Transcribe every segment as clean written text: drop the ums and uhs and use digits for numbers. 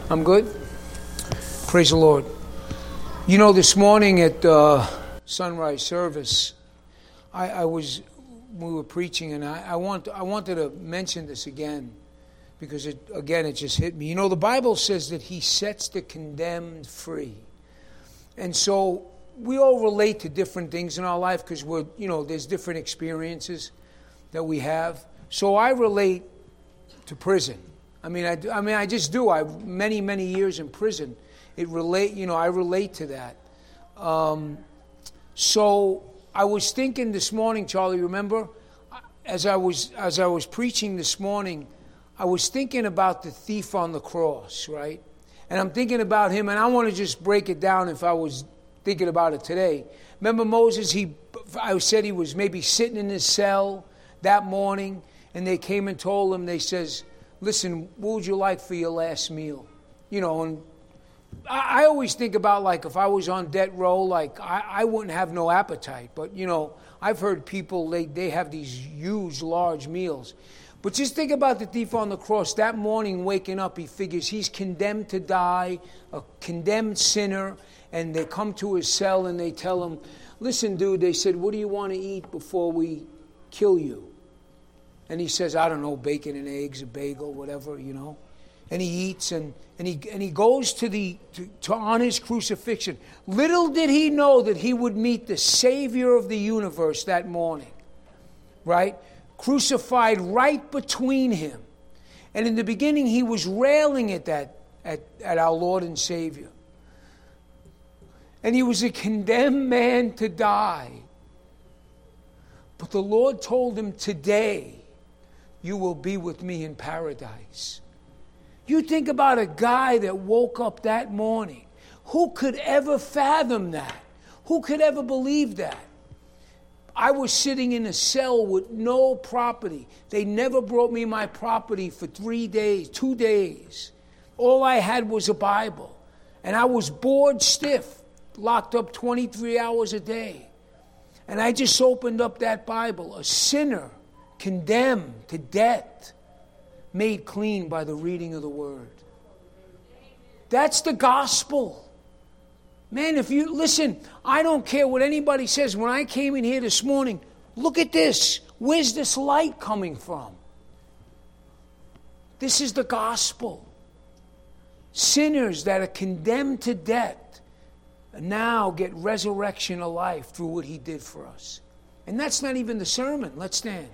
I'm good. Praise the Lord. You know, this morning at sunrise service, we were preaching, and I wanted to mention this again because it just hit me. You know, the Bible says that He sets the condemned free, and so we all relate to different things in our life because there's different experiences that we have. So I relate to prison. I just do. I've many years in prison. I relate to that. So I was thinking this morning, Charlie, remember, as I was preaching this morning, I was thinking about the thief on the cross, right? And I'm thinking about him, and I want to just break it down if I was thinking about it today. Remember Moses, I said he was maybe sitting in his cell that morning, and they came and told him, they says, listen, what would you like for your last meal? You know, and I always think about, like, if I was on death row, like, I wouldn't have no appetite. But, you know, I've heard people, they have these huge, large meals. But just think about the thief on the cross. That morning, waking up, he figures he's condemned to die, a condemned sinner. And they come to his cell and they tell him, listen, dude, they said, what do you want to eat before we kill you? And he says, I don't know, bacon and eggs, a bagel, whatever, you know. And he eats and he goes to on his crucifixion. Little did he know that he would meet the Savior of the universe that morning, right? Crucified right between him. And in the beginning, he was railing at our Lord and Savior. And he was a condemned man to die. But the Lord told him, today, you will be with me in paradise. You think about a guy that woke up that morning. Who could ever fathom that? Who could ever believe that? I was sitting in a cell with no property. They never brought me my property for 2 days. All I had was a Bible. And I was bored stiff, locked up 23 hours a day. And I just opened up that Bible, a sinner condemned to death, made clean by the reading of the Word. That's the gospel. Man, if you listen, I don't care what anybody says. When I came in here this morning, look at this. Where's this light coming from? This is the gospel. Sinners that are condemned to death now get resurrection of life through what He did for us. And that's not even the sermon. Let's stand.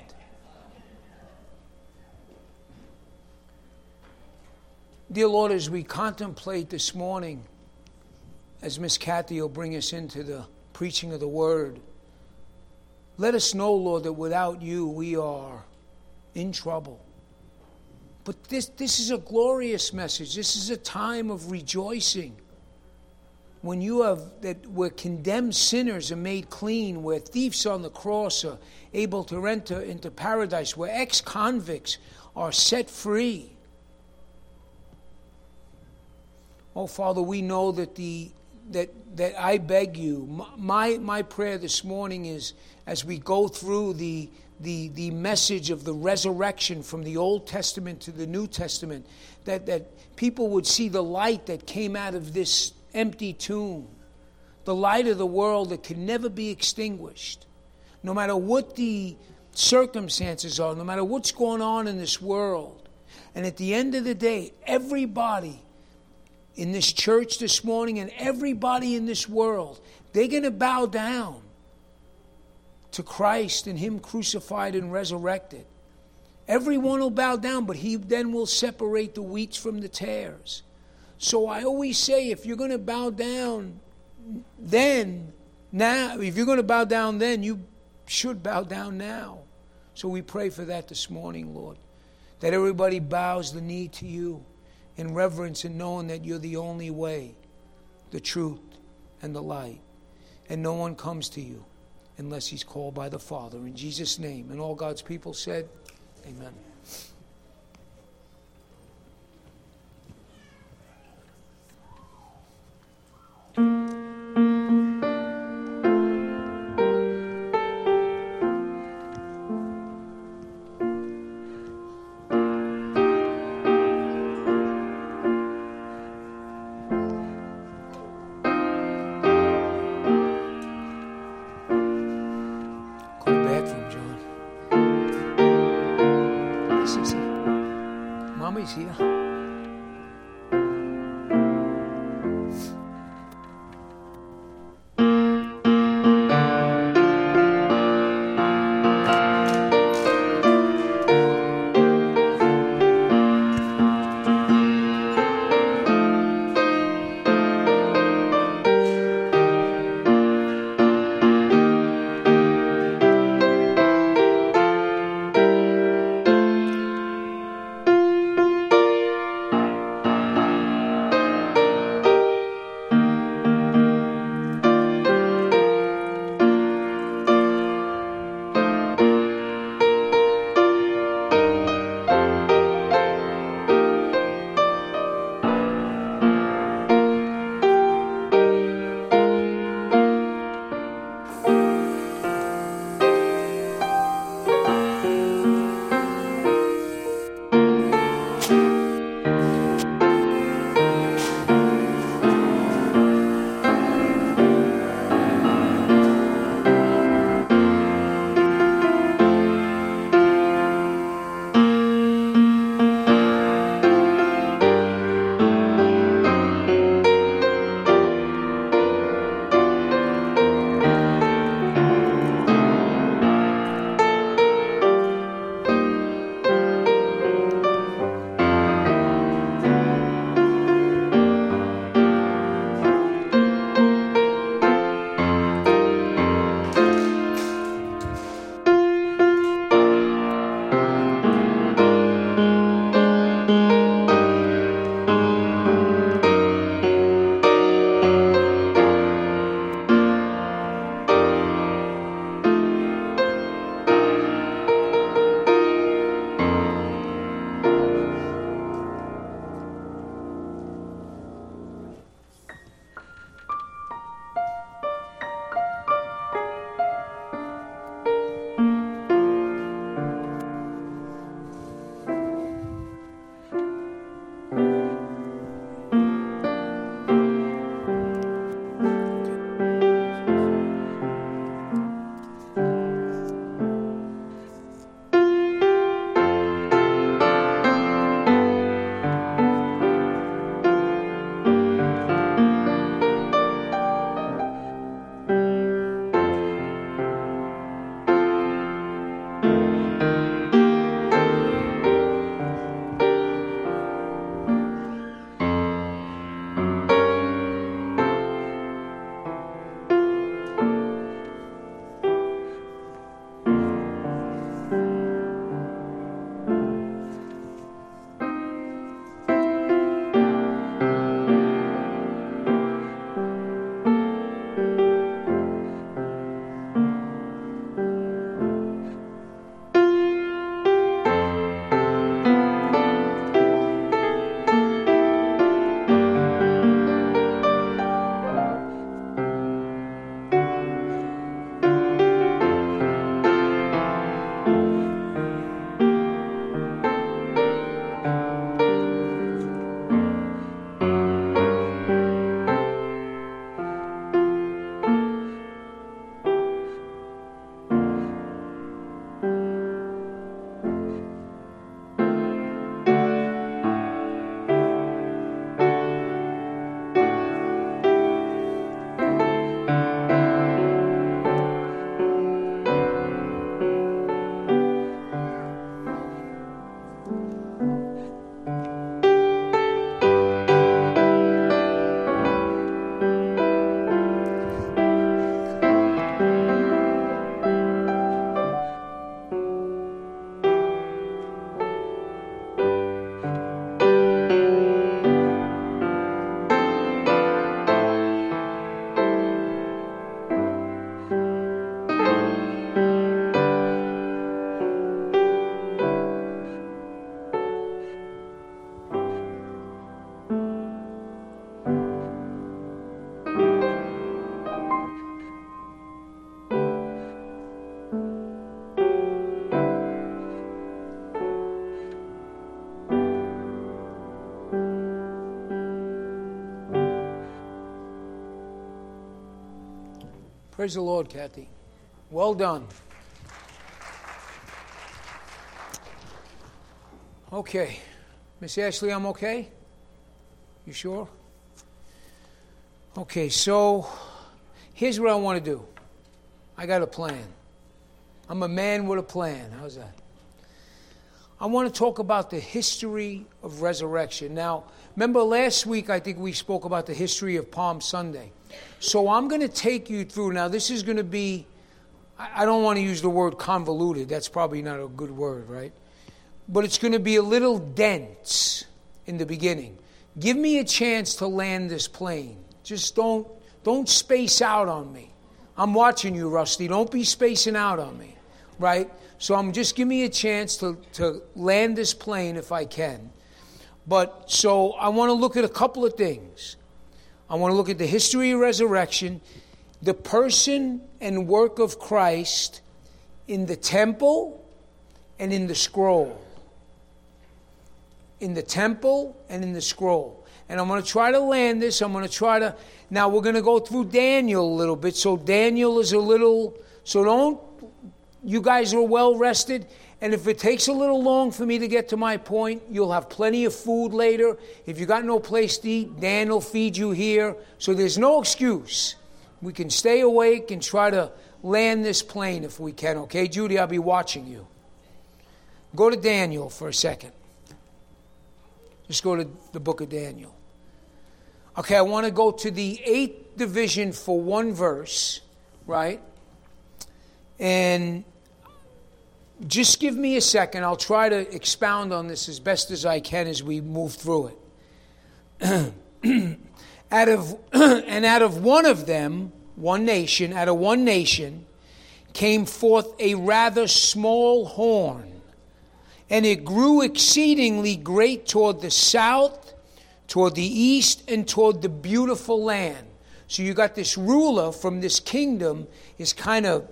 Dear Lord, as we contemplate this morning, as Miss Kathy will bring us into the preaching of the Word, let us know, Lord, that without You we are in trouble. But this is a glorious message. This is a time of rejoicing. When where condemned sinners are made clean, where thieves on the cross are able to enter into paradise, where ex-convicts are set free. Oh, Father, we know that I beg You. My prayer this morning is, as we go through the message of the resurrection from the Old Testament to the New Testament, that people would see the light that came out of this empty tomb, the light of the world that can never be extinguished. No matter what the circumstances are, no matter what's going on in this world. And at the end of the day, everybody in this church this morning and everybody in this world, they're going to bow down to Christ and Him crucified and resurrected. Everyone will bow down, but He then will separate the wheats from the tares. So I always say, if you're going to bow down then, if you're going to bow down then, you should bow down now. So we pray for that this morning, Lord, that everybody bows the knee to You in reverence and knowing that You're the only way, the truth, and the light. And no one comes to You unless he's called by the Father. In Jesus' name. And all God's people said, amen. here. Praise the Lord, Kathy. Well done. Okay. Miss Ashley, I'm okay? You sure? Okay, so here's what I want to do. I got a plan. I'm a man with a plan. How's that? I want to talk about the history of resurrection. Now, remember last week I think we spoke about the history of Palm Sunday. So I'm going to take you through. Now, this is going to be, I don't want to use the word convoluted. That's probably not a good word, right? But it's going to be a little dense in the beginning. Give me a chance to land this plane. Just don't space out on me. I'm watching you, Rusty. Don't be spacing out on me, right? So give me a chance to land this plane if I can. But so I want to look at a couple of things. I want to look at the history of resurrection, the person and work of Christ in the temple and in the scroll. In the temple and in the scroll. And I'm going to try to land this. Now we're going to go through Daniel a little bit. So Daniel is you guys are well rested. And if it takes a little long for me to get to my point, you'll have plenty of food later. If you got no place to eat, Dan will feed you here. So there's no excuse. We can stay awake and try to land this plane if we can. Okay, Judy, I'll be watching you. Go to Daniel for a second. Just go to the book of Daniel. Okay, I want to go to the 8th division for one verse, right? And just give me a second. I'll try to expound on this as best as I can as we move through it. out of one of them, one nation, came forth a rather small horn, and it grew exceedingly great toward the south, toward the east, and toward the beautiful land. So you got this ruler from this kingdom is kind of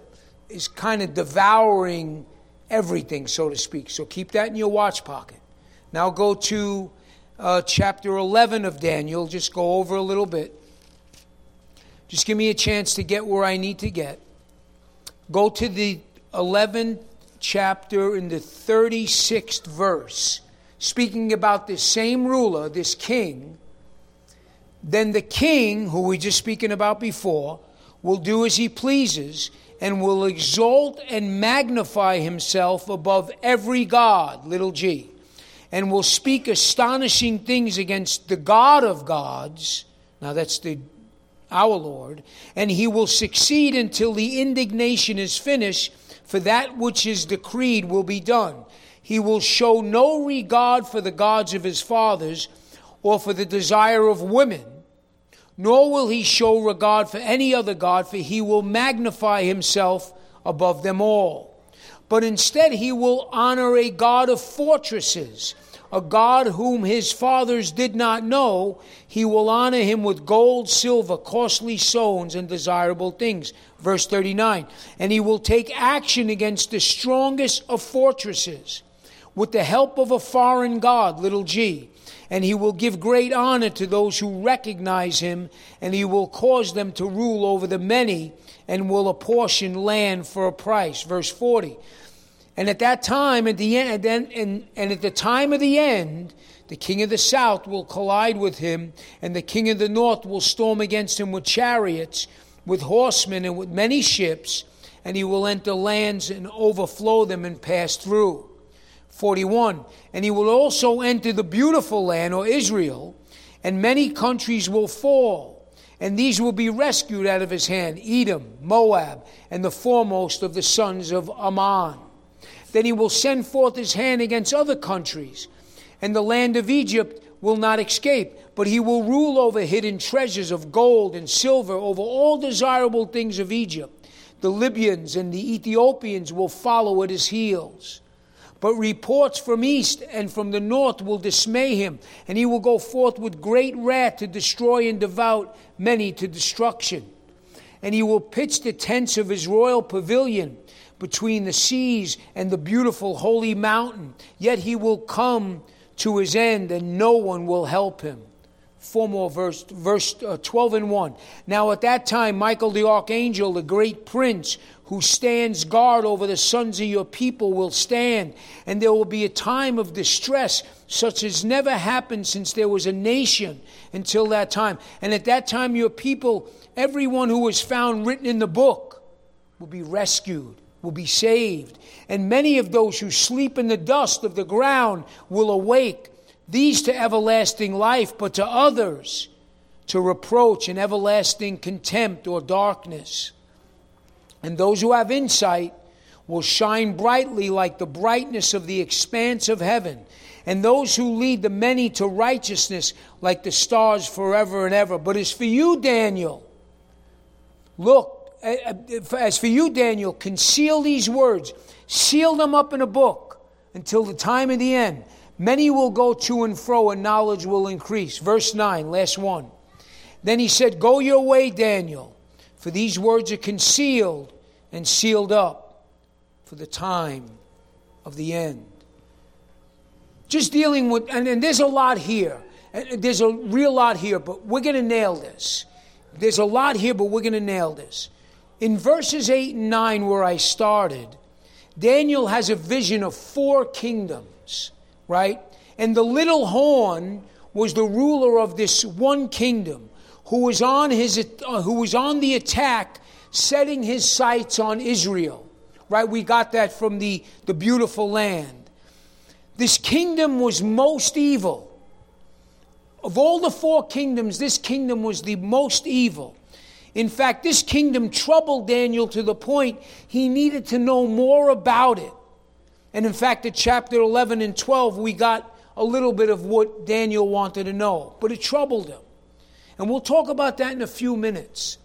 devouring everything, so to speak. So keep that in your watch pocket. Now go to chapter 11 of Daniel. Just go over a little bit. Just give me a chance to get where I need to get. Go to the 11th chapter in the 36th verse. Speaking about this same ruler, this king. Then the king, who we just speaking about before, will do as he pleases, and will exalt and magnify himself above every god, little g, and will speak astonishing things against the God of gods. Now that's our Lord. And he will succeed until the indignation is finished, for that which is decreed will be done. He will show no regard for the gods of his fathers, or for the desire of women, nor will he show regard for any other god, for he will magnify himself above them all. But instead he will honor a God of fortresses, a God whom his fathers did not know. He will honor him with gold, silver, costly stones, and desirable things. Verse 39, and he will take action against the strongest of fortresses with the help of a foreign god, little g. And he will give great honor to those who recognize him, and he will cause them to rule over the many, and will apportion land for a price. Verse 40. And at that time, at the end, and at the time of the end, the king of the south will collide with him, and the king of the north will storm against him with chariots, with horsemen, and with many ships, and he will enter lands and overflow them and pass through. 41, and he will also enter the beautiful land, or Israel, and many countries will fall, and these will be rescued out of his hand, Edom, Moab, and the foremost of the sons of Ammon. Then he will send forth his hand against other countries, and the land of Egypt will not escape, but he will rule over hidden treasures of gold and silver, over all desirable things of Egypt. The Libyans and the Ethiopians will follow at his heels. But reports from east and from the north will dismay him, and he will go forth with great wrath to destroy and devour many to destruction. And he will pitch the tents of his royal pavilion between the seas and the beautiful holy mountain. Yet he will come to his end, and no one will help him. Four more, verse 12 and 1. Now at that time, Michael the archangel, the great prince, who stands guard over the sons of your people, will stand, and there will be a time of distress such as never happened since there was a nation until that time. And at that time your people, everyone who was found written in the book, will be rescued, will be saved. And many of those who sleep in the dust of the ground will awake, these to everlasting life, but to others to reproach and everlasting contempt or darkness. And those who have insight will shine brightly like the brightness of the expanse of heaven. And those who lead the many to righteousness like the stars forever and ever. But as for you, Daniel, conceal these words. Seal them up in a book until the time of the end. Many will go to and fro, and knowledge will increase. Verse 9, last one. Then he said, go your way, Daniel, for these words are concealed and sealed up for the time of the end. Just dealing with, and there's a lot here. There's a real lot here, but we're going to nail this. There's a lot here, but we're going to nail this. In verses 8 and 9, where I started, Daniel has a vision of 4 kingdoms, right? And the little horn was the ruler of this one kingdom who was on the attack, setting his sights on Israel, right? We got that from the beautiful land. This kingdom was most evil. Of all the 4 kingdoms, this kingdom was the most evil. In fact, this kingdom troubled Daniel to the point he needed to know more about it. And in fact, at chapter 11 and 12, we got a little bit of what Daniel wanted to know. But it troubled him. And we'll talk about that in a few minutes.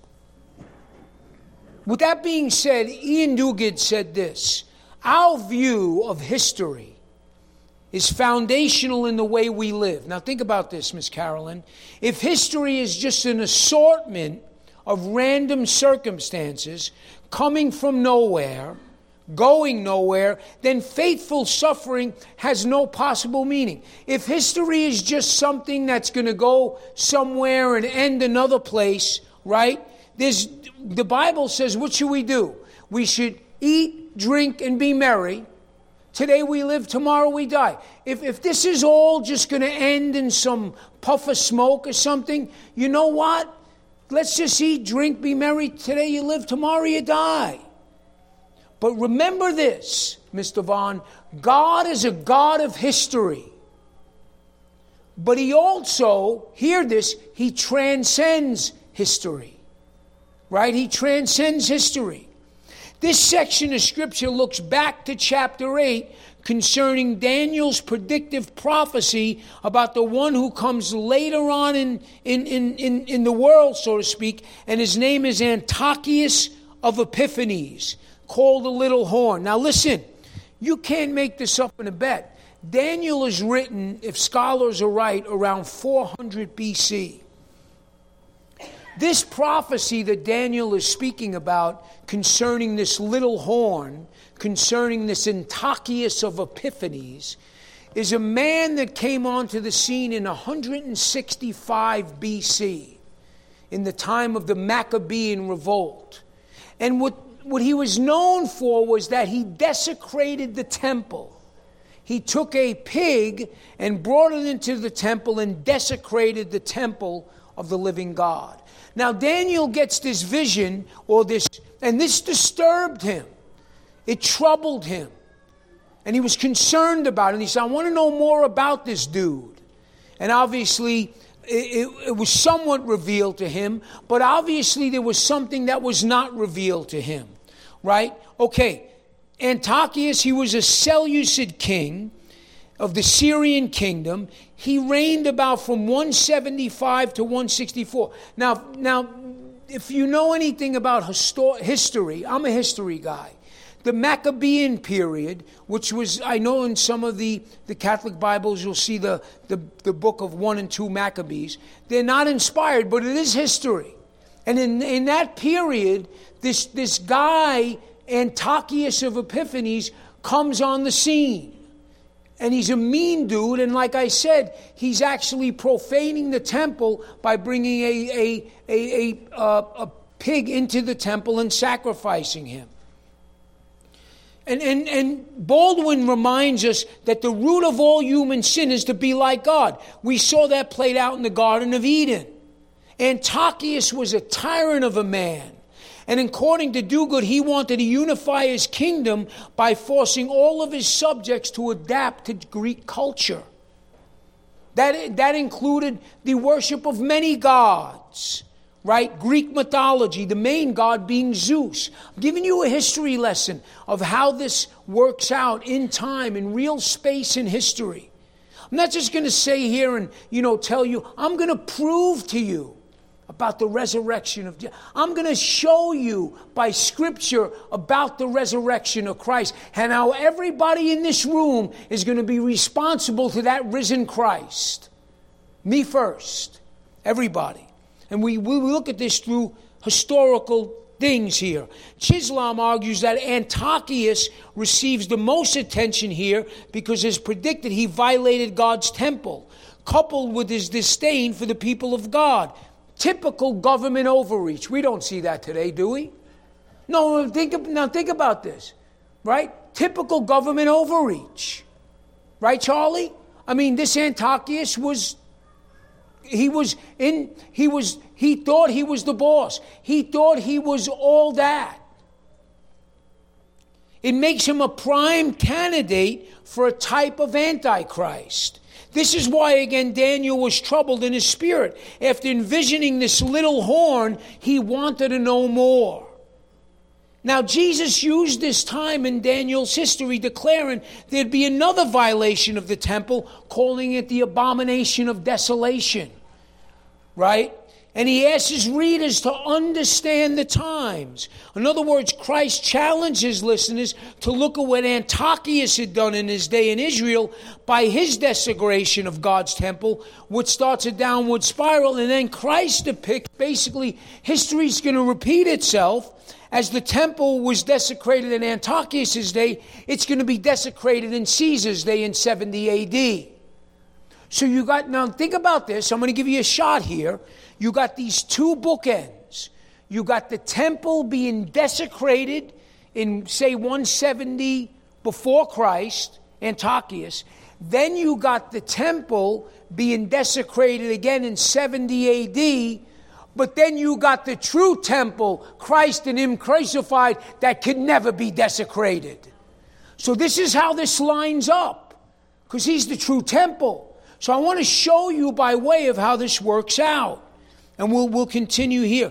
With that being said, Ian Duguid said this: our view of history is foundational in the way we live. Now think about this, Miss Carolyn. If history is just an assortment of random circumstances coming from nowhere, going nowhere, then faithful suffering has no possible meaning. If history is just something that's going to go somewhere and end another place, right? The Bible says, what should we do? We should eat, drink, and be merry. Today we live, tomorrow we die. If this is all just going to end in some puff of smoke or something, you know what? Let's just eat, drink, be merry. Today you live, tomorrow you die. But remember this, Mr. Vaughn, God is a God of history. But he also, hear this, he transcends history. Right? He transcends history. This section of Scripture looks back to chapter 8 concerning Daniel's predictive prophecy about the one who comes later on in the world, so to speak, and his name is Antiochus of Epiphanes, called the Little Horn. Now listen, you can't make this up in a bet. Daniel is written, if scholars are right, around 400 BC. This prophecy that Daniel is speaking about concerning this little horn, concerning this Antiochus of Epiphanes, is a man that came onto the scene in 165 BC, in the time of the Maccabean revolt. And what he was known for was that he desecrated the temple. He took a pig and brought it into the temple and desecrated the temple of the living God. Now Daniel gets this vision, and this disturbed him. It troubled him. And he was concerned about it. And he said, I want to know more about this dude. And obviously, it was somewhat revealed to him, but obviously there was something that was not revealed to him. Right? Okay, Antiochus, he was a Seleucid king of the Syrian kingdom. He reigned about from 175 to 164. Now, if you know anything about history, I'm a history guy. The Maccabean period, which was, I know in some of the Catholic Bibles, you'll see the book of 1 and 2 Maccabees. They're not inspired, but it is history. And in that period, this guy, Antiochus of Epiphanes, comes on the scene. And he's a mean dude, and like I said, he's actually profaning the temple by bringing a pig into the temple and sacrificing him. And Baldwin reminds us that the root of all human sin is to be like God. We saw that played out in the Garden of Eden. Antiochus was a tyrant of a man. And according to Duguid, he wanted to unify his kingdom by forcing all of his subjects to adapt to Greek culture. That included the worship of many gods, right? Greek mythology, the main god being Zeus. I'm giving you a history lesson of how this works out in time, in real space in history. I'm not just going to say here and, tell you. I'm going to prove to you about the resurrection of Jesus. I'm going to show you by Scripture about the resurrection of Christ and how everybody in this room is going to be responsible to that risen Christ. Me first. Everybody. And we look at this through historical things here. Chisholm argues that Antiochus receives the most attention here because, as predicted, he violated God's temple, coupled with his disdain for the people of God. Typical government overreach. We don't see that today, do we? No, think about this, right? Typical government overreach. Right, Charlie? I mean, this Antiochus he thought he was the boss. He thought he was all that. It makes him a prime candidate for a type of Antichrist. This is why, again, Daniel was troubled in his spirit. After envisioning this little horn, he wanted to know more. Now, Jesus used this time in Daniel's history declaring there'd be another violation of the temple, calling it the abomination of desolation. Right? And he asks his readers to understand the times. In other words, Christ challenges listeners to look at what Antiochus had done in his day in Israel by his desecration of God's temple, which starts a downward spiral. And then Christ depicts, basically, history's going to repeat itself. As the temple was desecrated in Antiochus' day, it's going to be desecrated in Caesar's day in 70 A.D. So now think about this. I'm going to give you a shot here. You got these two bookends. You got the temple being desecrated in, say, 170 before Christ, Antiochus. Then you got the temple being desecrated again in 70 A.D., but then you got the true temple, Christ and Him crucified, that can never be desecrated. So this is how this lines up, because He's the true temple. So I want to show you by way of how this works out. And we'll continue here.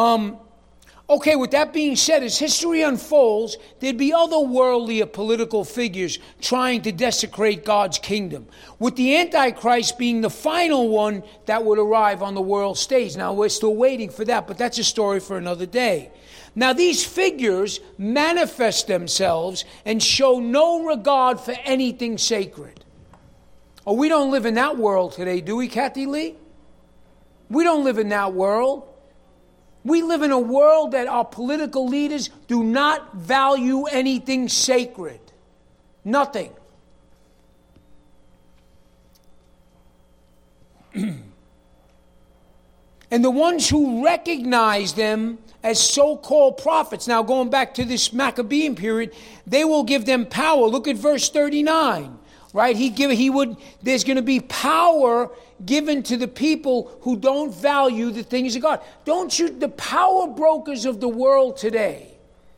Okay, with that being said, as history unfolds, there'd be other worldly or political figures trying to desecrate God's kingdom, with the Antichrist being the final one that would arrive on the world stage. Now, we're still waiting for that, but that's a story for another day. Now, these figures manifest themselves and show no regard for anything sacred. Oh, we don't live in that world today, do we, Kathy Lee? We don't live in that world. We live in a world that our political leaders do not value anything sacred. Nothing. And the ones who recognize them as so-called prophets, now going back to this Maccabean period, they will give them power. Look at verse 39. Right? There's going to be power given to the people who don't value the things of God. The power brokers of the world today,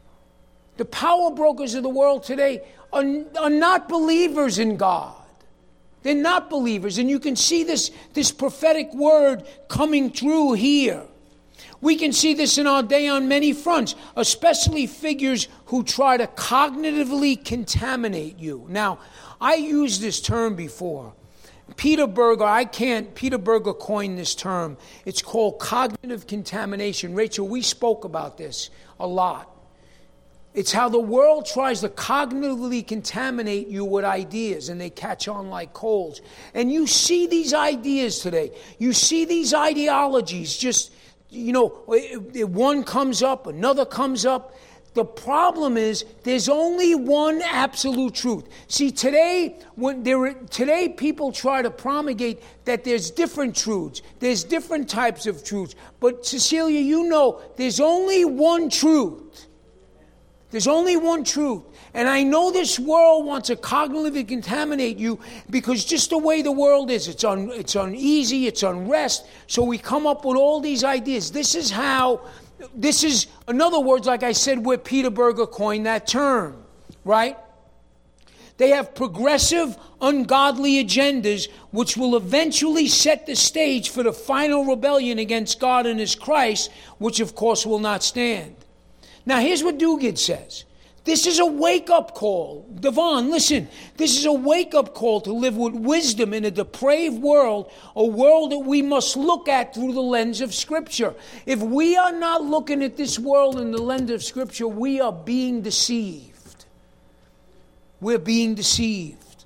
are not believers in God. They're not believers. And you can see this prophetic word coming through here. We can see this in our day on many fronts, especially figures who try to cognitively contaminate you. Now, I used this term before. Peter Berger coined this term. It's called cognitive contamination. Rachel, we spoke about this a lot. It's how the world tries to cognitively contaminate you with ideas, and they catch on like coals. And you see these ideas today. You see these ideologies just, one comes up, another comes up. The problem is there's only one absolute truth. See, today people try to promulgate that there's different truths. There's different types of truths. But Cecilia, you know, there's only one truth. There's only one truth. And I know this world wants to cognitively contaminate you because just the way the world is, it's uneasy, it's unrest. So we come up with all these ideas. This is, in other words, like I said, where Peter Berger coined that term, right? They have progressive, ungodly agendas which will eventually set the stage for the final rebellion against God and His Christ, which of course will not stand. Now here's what Duguid says. This is a wake-up call. Devon, listen. This is a wake-up call to live with wisdom in a depraved world, a world that we must look at through the lens of Scripture. If we are not looking at this world in the lens of Scripture, we are being deceived. We're being deceived.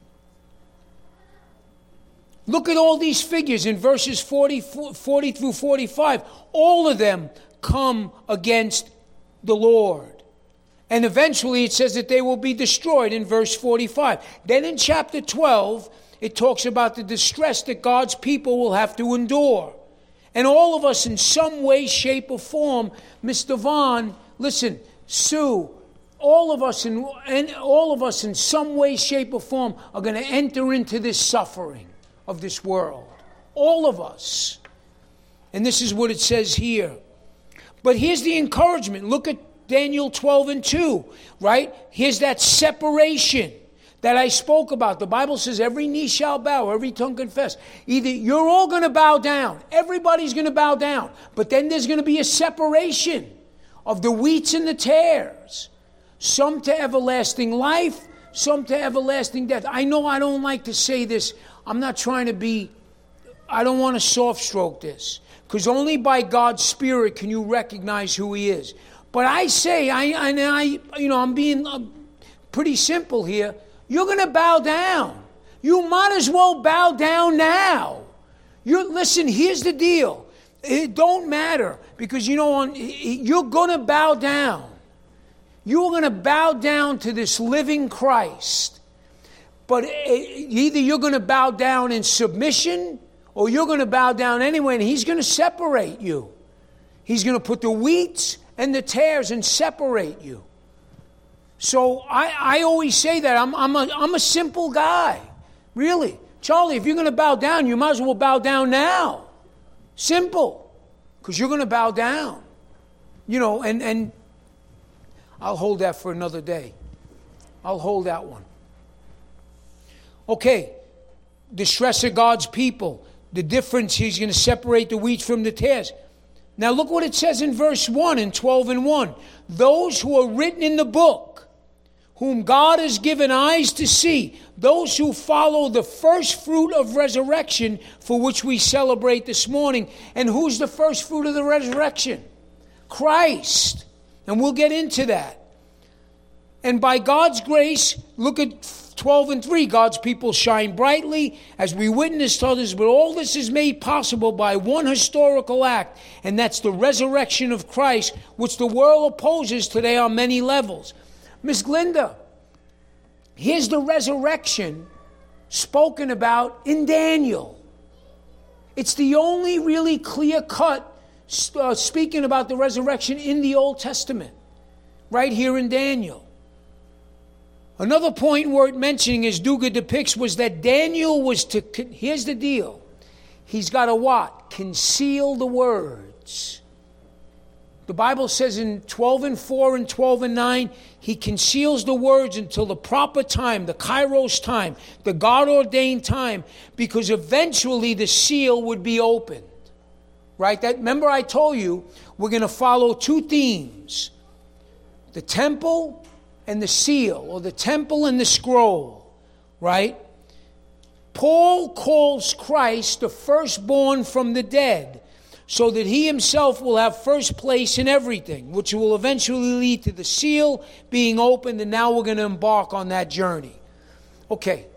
Look at all these figures in verses 40 through 45. All of them come against the Lord. And eventually it says that they will be destroyed in verse 45. Then in chapter 12, it talks about the distress that God's people will have to endure. And all of us in some way, shape, or form, Mr. Vaughn, listen, Sue, all of us in some way, shape, or form are going to enter into this suffering of this world. All of us. And this is what it says here. But here's the encouragement. Look at Daniel 12:2, right? Here's that separation that I spoke about. The Bible says every knee shall bow, every tongue confess. Either you're all going to bow down. Everybody's going to bow down. But then there's going to be a separation of the wheats and the tares. Some to everlasting life, some to everlasting death. I know I don't like to say this. I'm not trying to be, I don't want to soft stroke this. Because only by God's Spirit can you recognize who He is. But I say, I'm being pretty simple here. You're going to bow down. You might as well bow down now. Listen, here's the deal. It don't matter because, you're going to bow down. You're going to bow down to this living Christ. But either you're going to bow down in submission or you're going to bow down anyway, and He's going to separate you. He's going to put the wheat and the tares and separate you. So I always say that I'm a simple guy, really. Charlie, if you're going to bow down, you might as well bow down now. Simple, because you're going to bow down, and I'll hold that for another day. I'll hold that one. Okay, the stress of God's people, the difference. He's going to separate the wheat from the tares. Now look what it says in verse 1 in 12:1. Those who are written in the book, whom God has given eyes to see, those who follow the first fruit of resurrection for which we celebrate this morning. And who's the first fruit of the resurrection? Christ. And we'll get into that. And by God's grace, look at 12:3, God's people shine brightly as we witness to others, but all this is made possible by one historical act, and that's the resurrection of Christ, which the world opposes today on many levels. Miss Glinda, here's the resurrection spoken about in Daniel. It's the only really clear-cut speaking about the resurrection in the Old Testament, right here in Daniel. Another point worth mentioning, as Duguid depicts, was that Daniel was to, here's the deal, he's got to what? Conceal the words. The Bible says in 12:4 and 12:9, he conceals the words until the proper time, the Kairos time, the God-ordained time, because eventually the seal would be opened. Right? Remember I told you, we're going to follow two themes. The temple and the seal, or the temple and the scroll, right? Paul calls Christ the firstborn from the dead, so that he himself will have first place in everything, which will eventually lead to the seal being opened, and now we're going to embark on that journey. Okay.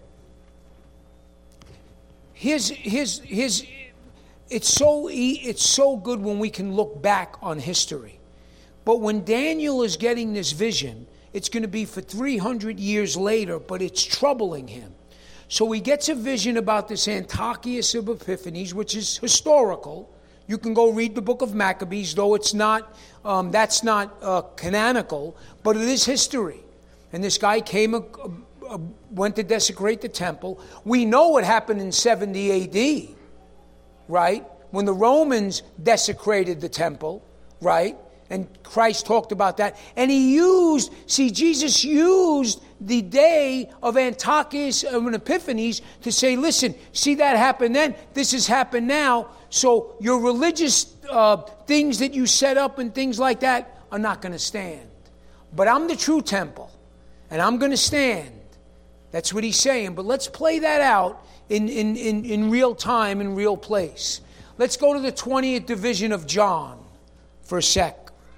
It's so good when we can look back on history. But when Daniel is getting this vision, it's going to be for 300 years later, but it's troubling him. So he gets a vision about this Antiochus of Epiphanes, which is historical. You can go read the book of Maccabees, though it's not, that's not canonical, but it is history. And this guy went to desecrate the temple. We know what happened in 70 A.D., right? When the Romans desecrated the temple, right? And Christ talked about that. And Jesus used the day of Antiochus of Epiphanes to say, listen, see that happened then? This has happened now. So your religious things that you set up and things like that are not going to stand. But I'm the true temple, and I'm going to stand. That's what he's saying. But let's play that out in real time, in real place. Let's go to the 20th division of John for a sec.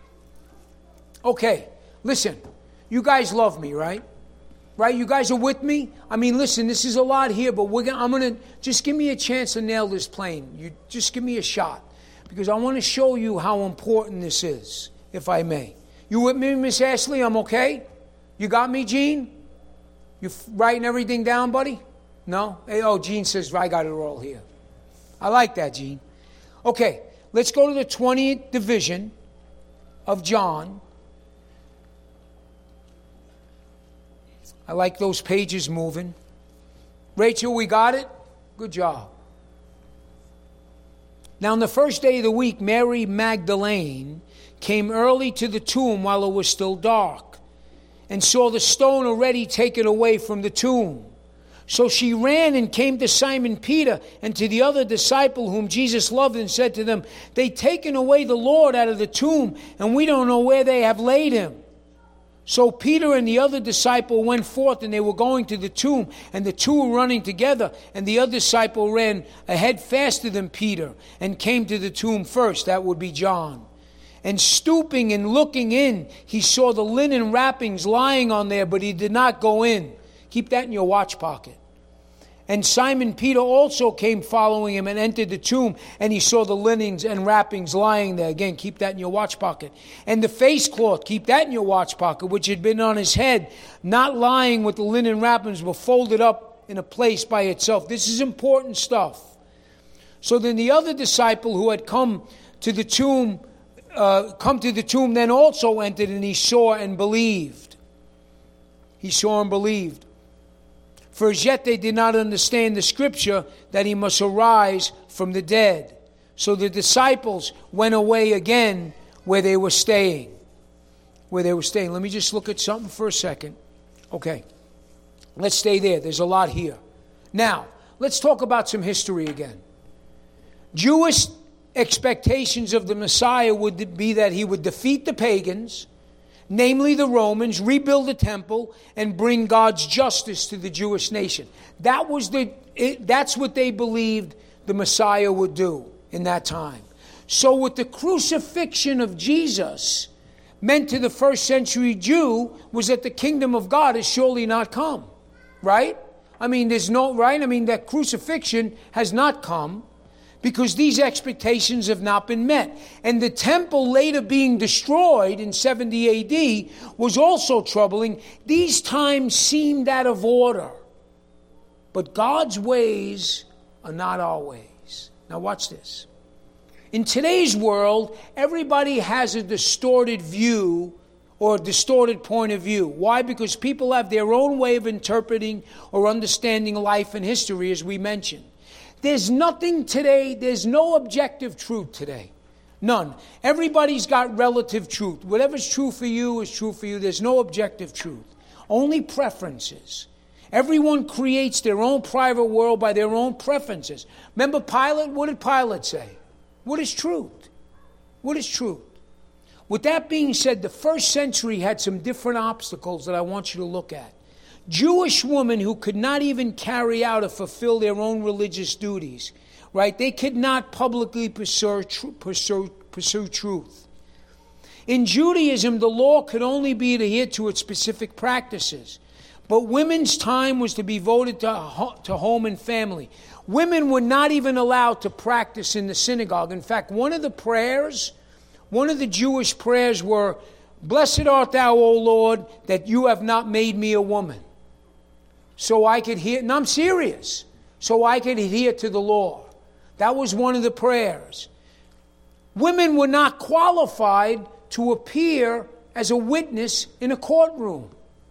Okay, listen, you guys love me, right? Right? You guys are with me? I mean, listen, this is a lot here, but I'm going to, just give me a chance to nail this plane. You just give me a shot, because I want to show you how important this is, if I may. You with me, Miss Ashley? I'm okay? You got me, Gene? You writing everything down, buddy? No? Hey, Gene says, I got it all here. I like that, Gene. Okay, let's go to the 20th division of John. I like those pages moving. Rachel, we got it? Good job. Now, on the first day of the week, Mary Magdalene came early to the tomb while it was still dark, and saw the stone already taken away from the tomb. So she ran and came to Simon Peter and to the other disciple whom Jesus loved, and said to them, "They've taken away the Lord out of the tomb, and we don't know where they have laid him." So Peter and the other disciple went forth, and they were going to the tomb, and the two were running together. And the other disciple ran ahead faster than Peter and came to the tomb first. That would be John. And stooping and looking in, he saw the linen wrappings lying on there, but he did not go in. Keep that in your watch pocket. And Simon Peter also came following him and entered the tomb, and he saw the linens and wrappings lying there. Again, keep that in your watch pocket. And the face cloth, keep that in your watch pocket, which had been on his head, not lying with the linen wrappings, but folded up in a place by itself. This is important stuff. So then the other disciple who had come to the tomb then also entered, and he saw and believed. He saw and believed. For as yet they did not understand the scripture that he must arise from the dead. So the disciples went away again where they were staying. Let me just look at something for a second. Okay. Let's stay there. There's a lot here. Now, let's talk about some history again. Jewish expectations of the Messiah would be that he would defeat the pagans, namely the Romans, rebuild the temple, and bring God's justice to the Jewish nation. That's what they believed the Messiah would do in that time. So with the crucifixion of Jesus, meant to the first century Jew was that the kingdom of God is surely not come. Right? I mean, that crucifixion has not come, because these expectations have not been met. And the temple later being destroyed in 70 A.D. was also troubling. These times seemed out of order. But God's ways are not our ways. Now watch this. In today's world, everybody has a distorted view or a distorted point of view. Why? Because people have their own way of interpreting or understanding life and history, as we mentioned. There's nothing today, there's no objective truth today. None. Everybody's got relative truth. Whatever's true for you is true for you. There's no objective truth. Only preferences. Everyone creates their own private world by their own preferences. Remember Pilate? What did Pilate say? What is truth? What is truth? With that being said, the first century had some different obstacles that I want you to look at. Jewish women who could not even carry out or fulfill their own religious duties, right? They could not publicly pursue truth. In Judaism, the law could only be adhered to its specific practices. But women's time was to be devoted to home and family. Women were not even allowed to practice in the synagogue. In fact, one of the prayers one of the Jewish prayers were, "Blessed art thou, O Lord, that you have not made me a woman, so I could hear," and I'm serious, "so I could adhere to the law." That was one of the prayers. Women were not qualified to appear as a witness in a courtroom.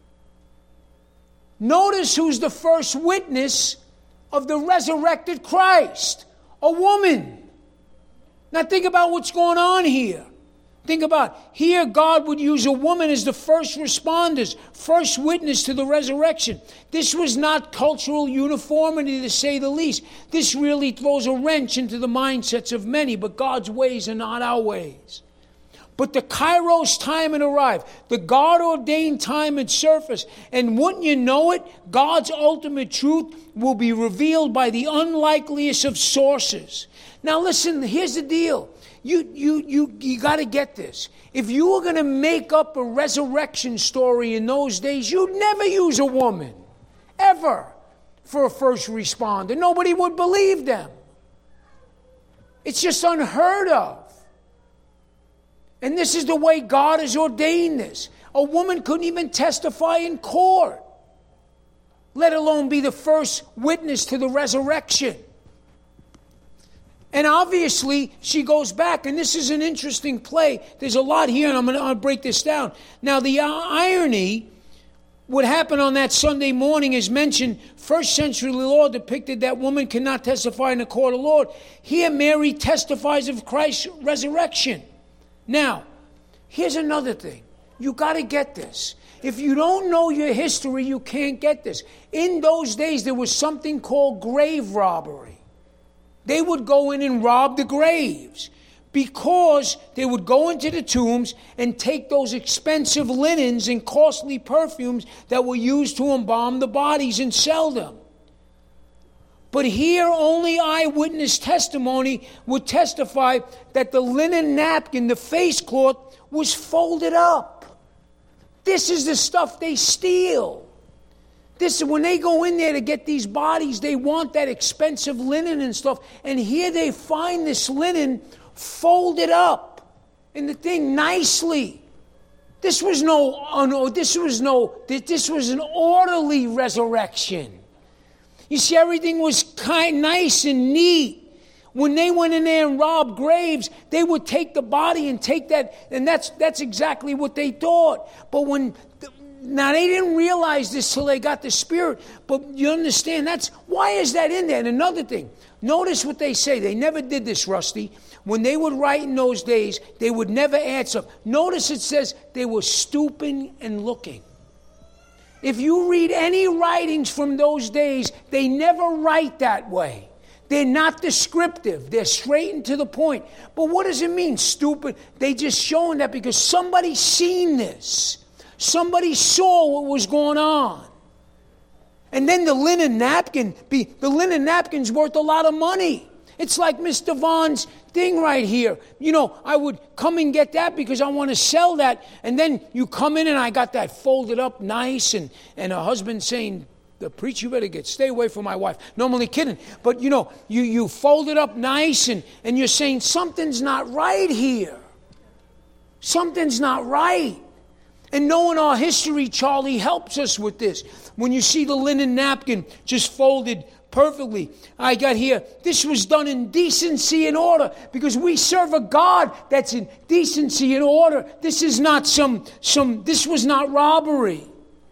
Notice who's the first witness of the resurrected Christ. A woman. Now think about what's going on here. Think about, here God would use a woman as the first responders, first witness to the resurrection. This was not cultural uniformity, to say the least. This really throws a wrench into the mindsets of many, but God's ways are not our ways. But the Kairos time had arrived. The God-ordained time had surfaced. And wouldn't you know it, God's ultimate truth will be revealed by the unlikeliest of sources. Now listen, here's the deal. You got to get this. If you were going to make up a resurrection story in those days, you'd never use a woman, ever, for a first responder. Nobody would believe them. It's just unheard of. And this is the way God has ordained this. A woman couldn't even testify in court, let alone be the first witness to the resurrection. And obviously, she goes back, and this is an interesting play. There's a lot here, and I'm going to break this down. Now, the irony, what happened on that Sunday morning is mentioned. First century law depicted that woman cannot testify in the court of law. Here, Mary testifies of Christ's resurrection. Now, here's another thing. You got to get this. If you don't know your history, you can't get this. In those days, there was something called grave robbery. They would go in and rob the graves because they would go into the tombs and take those expensive linens and costly perfumes that were used to embalm the bodies and sell them. But here only eyewitness testimony would testify that the linen napkin, the face cloth, was folded up. This is the stuff they steal. This is when they go in there to get these bodies, they want that expensive linen and stuff. And here they find this linen folded up in the thing nicely. This was an orderly resurrection. You see, everything was nice and neat. When they went in there and robbed graves, they would take the body and take that, and that's exactly what they thought. But now they didn't realize this till they got the Spirit, but you understand, why is that in there? And another thing, notice what they say. They never did this, Rusty. When they would write in those days, they would never add stuff. Notice it says they were stooping and looking. If you read any writings from those days, they never write that way. They're not descriptive. They're straight and to the point. But what does it mean, stupid? They just showing that because somebody seen this. Somebody saw what was going on. And then the linen napkin's worth a lot of money. It's like Mr. Vaughn's thing right here. You know, I would come and get that because I want to sell that. And then you come in and I got that folded up nice. And a husband saying, "The preacher, you better stay away from my wife." No, I'm only kidding. But, you fold it up nice and you're saying, something's not right here. Something's not right. And knowing our history, Charlie, helps us with this. When you see the linen napkin just folded perfectly, I got here, this was done in decency and order because we serve a God that's in decency and order. This is not this was not robbery.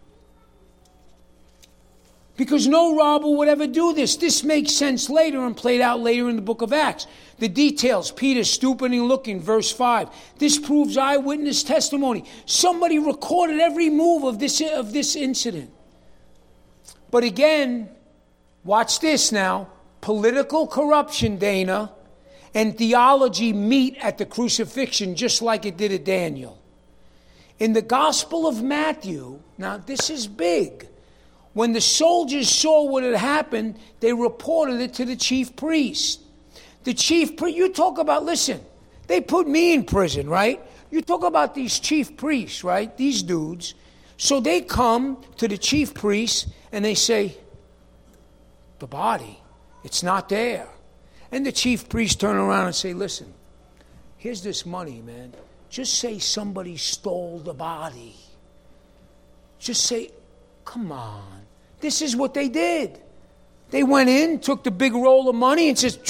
Because no robber would ever do this. This makes sense later and played out later in the book of Acts. The details, Peter stooping and looking, verse 5. This proves eyewitness testimony. Somebody recorded every move of this incident. But again, watch this now. Political corruption, Dana, and theology meet at the crucifixion just like it did at Daniel. In the Gospel of Matthew, now this is big. When the soldiers saw what had happened, they reported it to the chief priest. The chief priest, you talk about, listen, they put me in prison, right? You talk about these chief priests, right? These dudes. So they come to the chief priest and they say, the body, it's not there. And the chief priest turn around and say, listen, here's this money, man. Just say somebody stole the body. Just say, come on. This is what they did. They went in, took the big roll of money and says,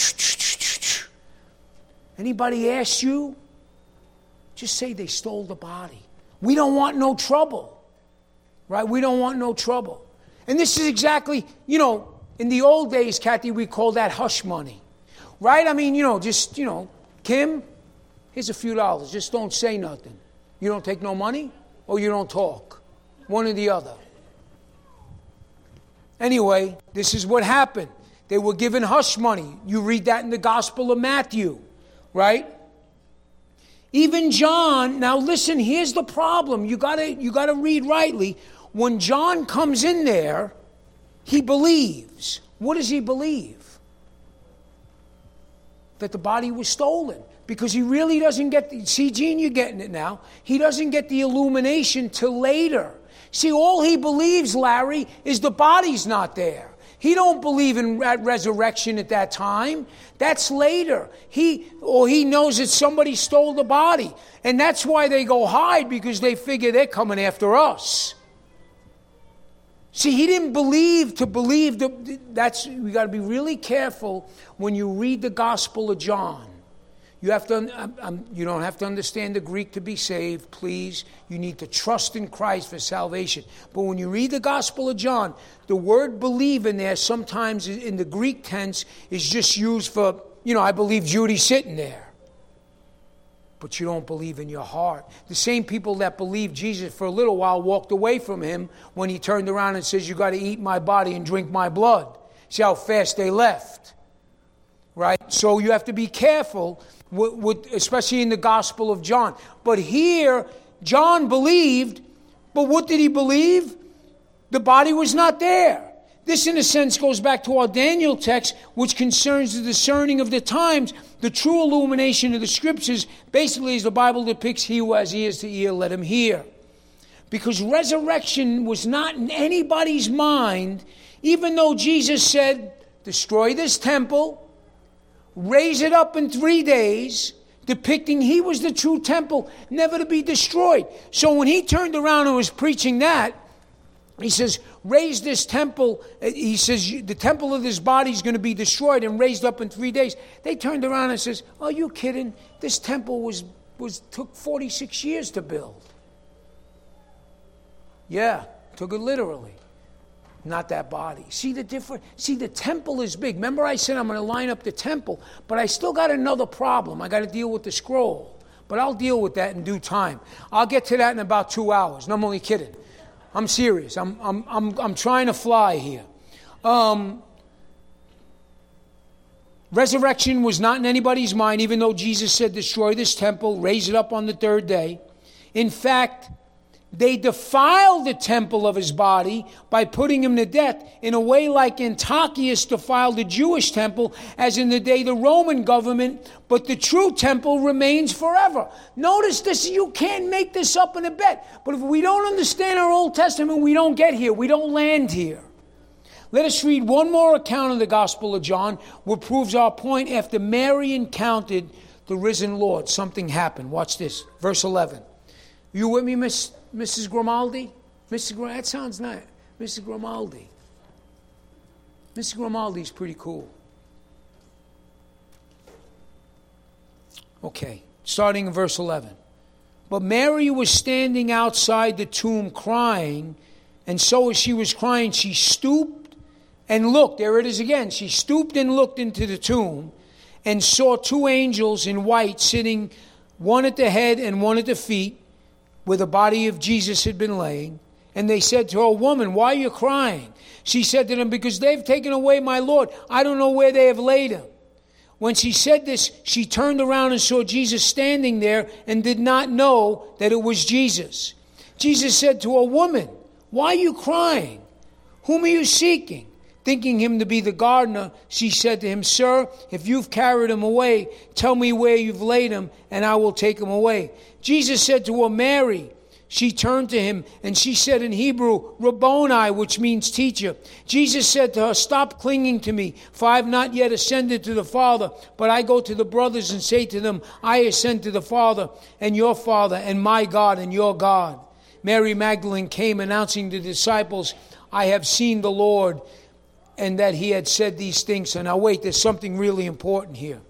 anybody ask you? Just say they stole the body. We don't want no trouble. Right? We don't want no trouble. And this is exactly, in the old days, Kathy, we call that hush money. Right? I mean, Kim, here's a few dollars. Just don't say nothing. You don't take no money or you don't talk. One or the other. Anyway, this is what happened. They were given hush money. You read that in the Gospel of Matthew. Right? Even John, now listen, here's the problem. You gotta read rightly. When John comes in there, he believes. What does he believe? That the body was stolen. Because he really doesn't get, see Gene, you're getting it now. He doesn't get the illumination till later. See, all he believes, Larry, is the body's not there. He don't believe in resurrection at that time. That's later. He knows that somebody stole the body. And that's why they go hide, because they figure they're coming after us. See, he didn't believe to believe. We got to be really careful when you read the Gospel of John. You have to. You don't have to understand the Greek to be saved, please. You need to trust in Christ for salvation. But when you read the Gospel of John, the word believe in there sometimes in the Greek tense is just used for, I believe Judy's sitting there. But you don't believe in your heart. The same people that believed Jesus for a little while walked away from him when he turned around and says, you got to eat my body and drink my blood. See how fast they left. Right? So you have to be careful, especially in the Gospel of John. But here, John believed, but what did he believe? The body was not there. This, in a sense, goes back to our Daniel text, which concerns the discerning of the times. The true illumination of the Scriptures, basically, as the Bible depicts, he who has ears to hear, let him hear. Because resurrection was not in anybody's mind, even though Jesus said, destroy this temple, raise it up in 3 days, depicting he was the true temple, never to be destroyed. So when he turned around and was preaching that, he says, raise this temple. He says, the temple of this body is going to be destroyed and raised up in 3 days. They turned around and says, are you kidding? This temple took 46 years to build. Yeah, took it literally. Not that body. See the difference? See, the temple is big. Remember I said I'm going to line up the temple, but I still got another problem. I got to deal with the scroll. But I'll deal with that in due time. I'll get to that in about 2 hours. No, I'm only kidding. I'm serious. I'm trying to fly here. Resurrection was not in anybody's mind, even though Jesus said, destroy this temple, raise it up on the third day. In fact, they defiled the temple of his body by putting him to death in a way like Antiochus defiled the Jewish temple, as in the day the Roman government, but the true temple remains forever. Notice this, you can't make this up in a bet. But if we don't understand our Old Testament, we don't get here. We don't land here. Let us read one more account of the Gospel of John, which proves our point. After Mary encountered the risen Lord, something happened. Watch this, verse 11. You with me, Mrs. Grimaldi? That sounds nice. Mrs. Grimaldi. Mrs. Grimaldi's pretty cool. Okay, starting in verse 11. But Mary was standing outside the tomb crying, and so as she was crying, she stooped and looked. There it is again. She stooped and looked into the tomb and saw 2 angels in white sitting, one at the head and one at the feet, where the body of Jesus had been laying. And they said to her, woman, why are you crying? She said to them, because they've taken away my Lord. I don't know where they have laid him. When she said this, she turned around and saw Jesus standing there and did not know that it was Jesus. Jesus said to her, woman, why are you crying? Whom are you seeking? Thinking him to be the gardener, she said to him, sir, if you've carried him away, tell me where you've laid him, and I will take him away. Jesus said to her, Mary. She turned to him and she said in Hebrew, Rabboni, which means teacher. Jesus said to her, stop clinging to me, for I have not yet ascended to the Father, but I go to the brothers and say to them, I ascend to the Father and your Father, and my God and your God. Mary Magdalene came announcing to the disciples, I have seen the Lord, and that he had said these things. So now wait, there's something really important here.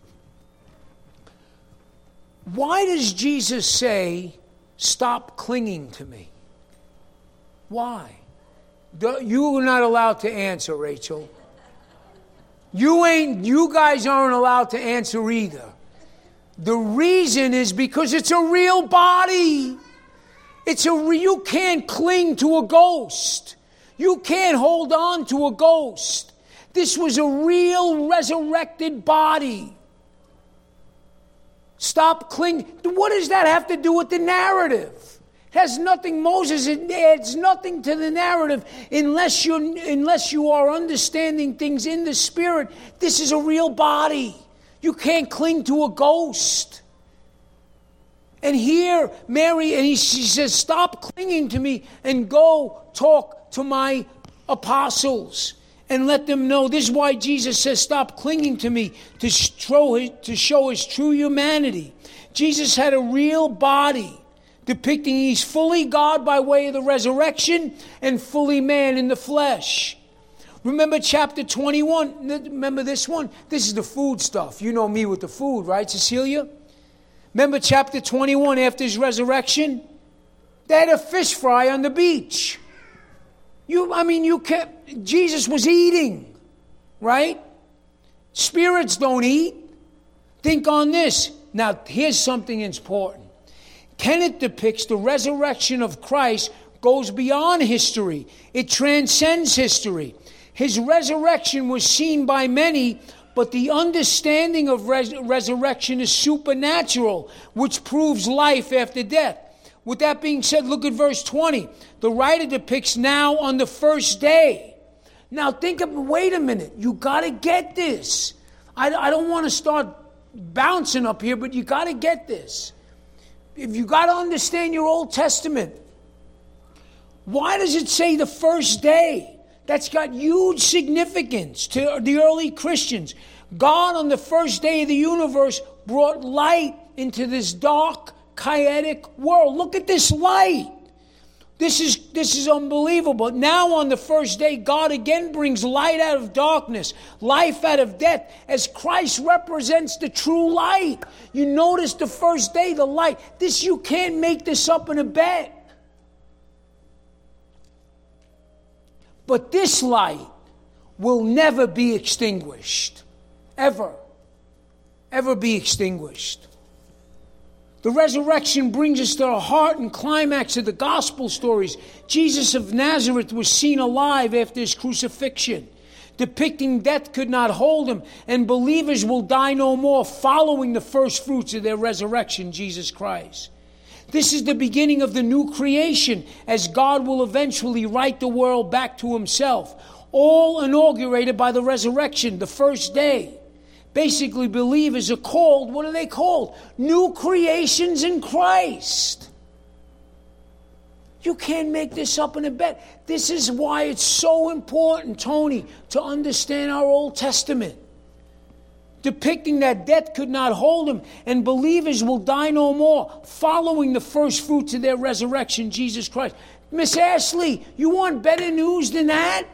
Why does Jesus say, stop clinging to me? Why? You are not allowed to answer, Rachel. You guys aren't allowed to answer either. The reason is because it's a real body. You can't cling to a ghost. You can't hold on to a ghost. This was a real resurrected body. Stop clinging. What does that have to do with the narrative? It has nothing, Moses. It adds nothing to the narrative unless you are understanding things in the Spirit. This is a real body. You can't cling to a ghost. And here, Mary, she says, stop clinging to me and go talk to my apostles and let them know. This is why Jesus says, stop clinging to me, to show his true humanity. Jesus had a real body depicting he's fully God by way of the resurrection and fully man in the flesh. Remember chapter 21? Remember this one? This is the food stuff. You know me with the food, right, Cecilia? Remember chapter 21 after his resurrection? They had a fish fry on the beach. Jesus was eating, right? Spirits don't eat. Think on this. Now, here's something important. Kenneth depicts the resurrection of Christ goes beyond history. It transcends history. His resurrection was seen by many, but the understanding of resurrection is supernatural, which proves life after death. With that being said, look at verse 20. The writer depicts now on the first day. Now wait a minute. You got to get this. I don't want to start bouncing up here, but you got to get this. If you got to understand your Old Testament, why does it say the first day? That's got huge significance to the early Christians. God on the first day of the universe brought light into this dark, chaotic world. Look at this light. This is unbelievable. Now on the first day, God again brings light out of darkness, life out of death, as Christ represents the true light. You notice the first day, the light. You can't make this up in a bed. But this light will never be extinguished. Ever. Ever be extinguished. The resurrection brings us to the heart and climax of the gospel stories. Jesus of Nazareth was seen alive after his crucifixion, depicting death could not hold him, and believers will die no more following the first fruits of their resurrection, Jesus Christ. This is the beginning of the new creation, as God will eventually right the world back to himself, all inaugurated by the resurrection, the first day. Basically, believers are called, what are they called? New creations in Christ. You can't make this up in a bed. This is why it's so important, Tony, to understand our Old Testament. Depicting that death could not hold him, and believers will die no more, following the first fruits of their resurrection, Jesus Christ. Miss Ashley, you want better news than that?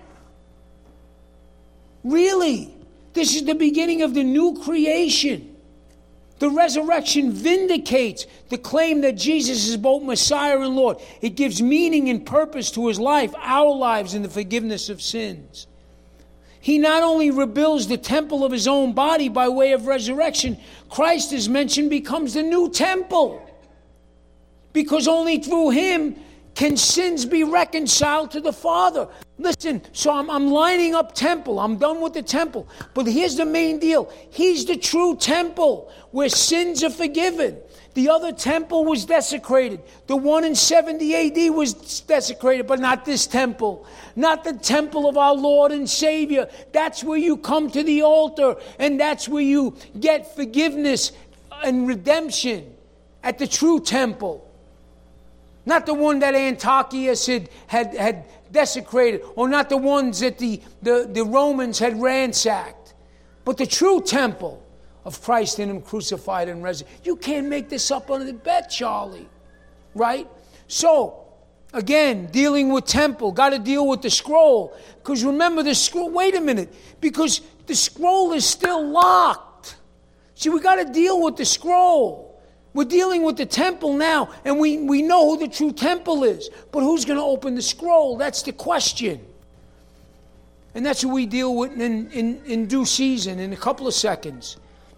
Really? This is the beginning of the new creation. The resurrection vindicates the claim that Jesus is both Messiah and Lord. It gives meaning and purpose to his life, our lives, and the forgiveness of sins. He not only rebuilds the temple of his own body by way of resurrection, Christ, as mentioned, becomes the new temple. Because only through him can sins be reconciled to the Father. Listen, so I'm lining up temple. I'm done with the temple. But here's the main deal. He's the true temple where sins are forgiven. The other temple was desecrated. The one in 70 AD was desecrated, but not this temple. Not the temple of our Lord and Savior. That's where you come to the altar, and that's where you get forgiveness and redemption, at the true temple. Not the one that Antiochus had desecrated, or not the ones that the Romans had ransacked, but the true temple of Christ in Him crucified and resurrected. You can't make this up under the bed, Charlie. Right? So, again, dealing with temple, got to deal with the scroll. Because remember the scroll, wait a minute, because the scroll is still locked. See, we got to deal with the scroll. We're dealing with the temple now, and we know who the true temple is. But who's going to open the scroll? That's the question. And that's what we deal with in due season, in a couple of seconds.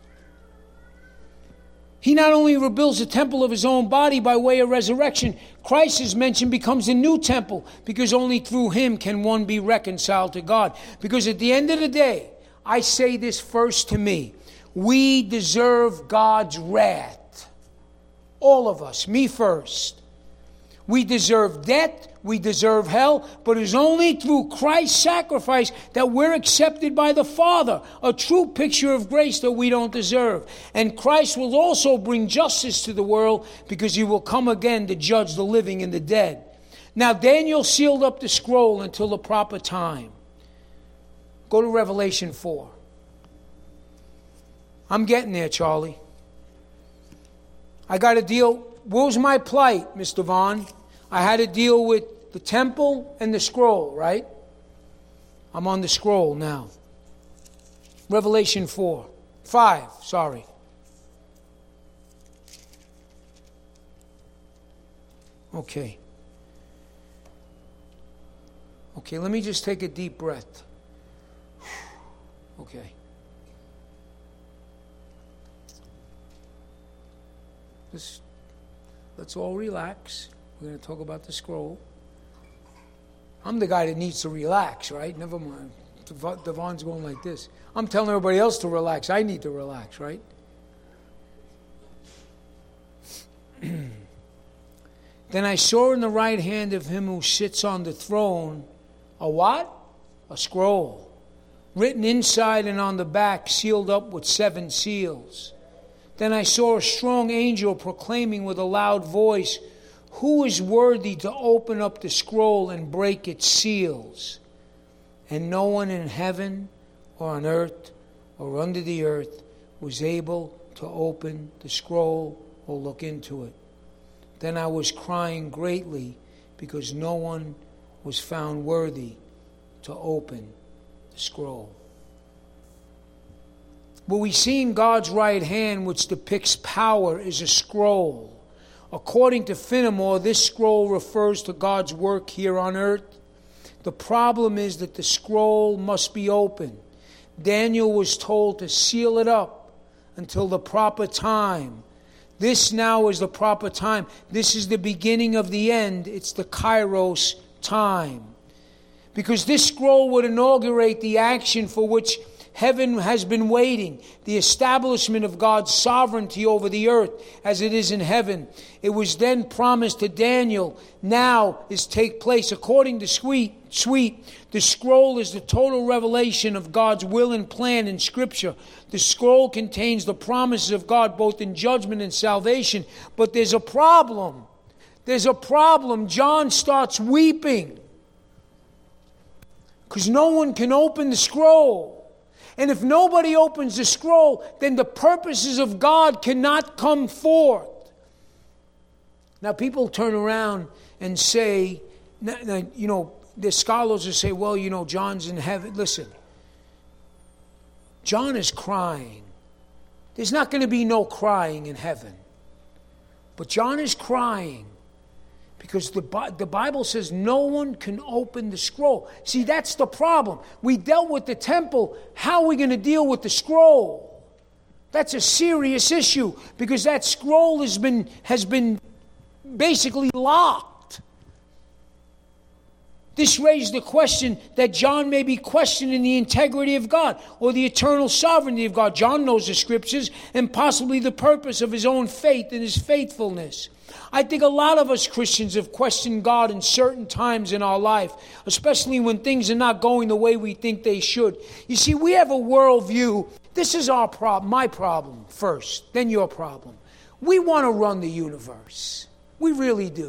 He not only rebuilds the temple of His own body by way of resurrection, Christ is mentioned becomes a new temple, because only through Him can one be reconciled to God. Because at the end of the day, I say this first to me, we deserve God's wrath. All of us, me first. We deserve death, we deserve hell, but it's only through Christ's sacrifice that we're accepted by the Father, a true picture of grace that we don't deserve. And Christ will also bring justice to the world, because He will come again to judge the living and the dead. Now Daniel sealed up the scroll until the proper time. Go to Revelation 4. I'm getting there, Charlie. I got to deal, what was my plight, Mr. Vaughn? I had to deal with the temple and the scroll, right? I'm on the scroll now. Revelation 5, sorry. Okay, let me just take a deep breath. Okay. Let's all relax. We're going to talk about the scroll. I'm the guy that needs to relax, right? Never mind. Devon's going like this. I'm telling everybody else to relax. I need to relax, right? Then I saw in the right hand of Him who sits on the throne a what? A scroll, written inside and on the back, sealed up with 7 seals. Then I saw a strong angel proclaiming with a loud voice, "Who is worthy to open up the scroll and break its seals?" And no one in heaven or on earth or under the earth was able to open the scroll or look into it. Then I was crying greatly, because no one was found worthy to open the scroll. What we see in God's right hand, which depicts power, is a scroll. According to Fenimore, this scroll refers to God's work here on earth. The problem is that the scroll must be opened. Daniel was told to seal it up until the proper time. This now is the proper time. This is the beginning of the end. It's the Kairos time. Because this scroll would inaugurate the action for which heaven has been waiting, the establishment of God's sovereignty over the earth as it is in heaven. It was then promised to Daniel, now is take place. According to Sweet, the scroll is the total revelation of God's will and plan in Scripture. The scroll contains the promises of God both in judgment and salvation. But there's a problem. There's a problem. John starts weeping because no one can open the scroll. And if nobody opens the scroll, then the purposes of God cannot come forth. Now people turn around and say, the scholars will say, well, John's in heaven. Listen, John is crying. There's not going to be no crying in heaven. But John is crying because the Bible says no one can open the scroll. See, that's the problem. We dealt with the temple. How are we going to deal with the scroll? That's a serious issue because that scroll has been basically locked. This raised the question that John may be questioning the integrity of God or the eternal sovereignty of God. John knows the Scriptures and possibly the purpose of his own faith and his faithfulness. I think a lot of us Christians have questioned God in certain times in our life, especially when things are not going the way we think they should. You see, we have a worldview. This is our problem, my problem first, then your problem. We want to run the universe. We really do.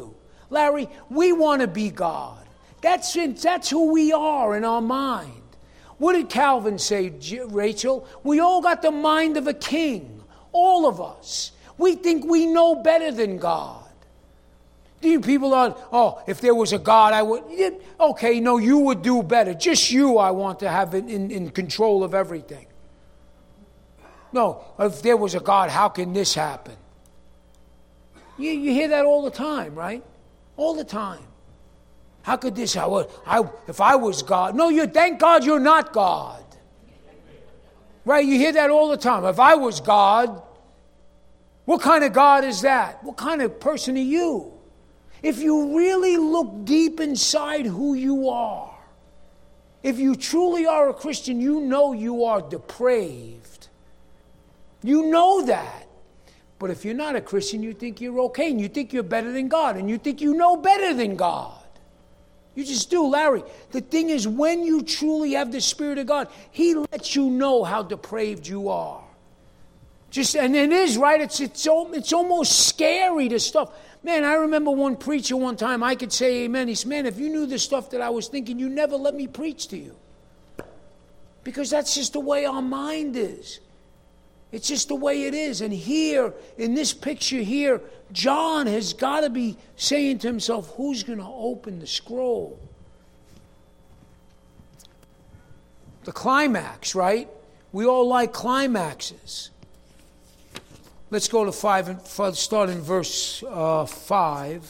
Larry, we want to be God. That's who we are in our mind. What did Calvin say, Rachel? We all got the mind of a king. All of us. We think we know better than God. People are, if there was a God, I would. Okay, no, you would do better. Just you, I want to have in control of everything. No, if there was a God, how can this happen? You hear that all the time, right? All the time. How could this happen? If I was God. No, thank God you're not God. Right? You hear that all the time. If I was God, what kind of God is that? What kind of person are you? If you really look deep inside who you are, if you truly are a Christian, you know you are depraved. You know that. But if you're not a Christian, you think you're okay, and you think you're better than God, and you think you know better than God. You just do, Larry. The thing is, when you truly have the Spirit of God, He lets you know how depraved you are. And it is, right? It's almost scary, the stuff. Man, I remember one preacher one time, I could say amen. He said, man, if you knew the stuff that I was thinking, you never let me preach to you. Because that's just the way our mind is. It's just the way it is. And here, in this picture here, John has got to be saying to himself, who's going to open the scroll? The climax, right? We all like climaxes. Let's go to 5 and start in verse 5.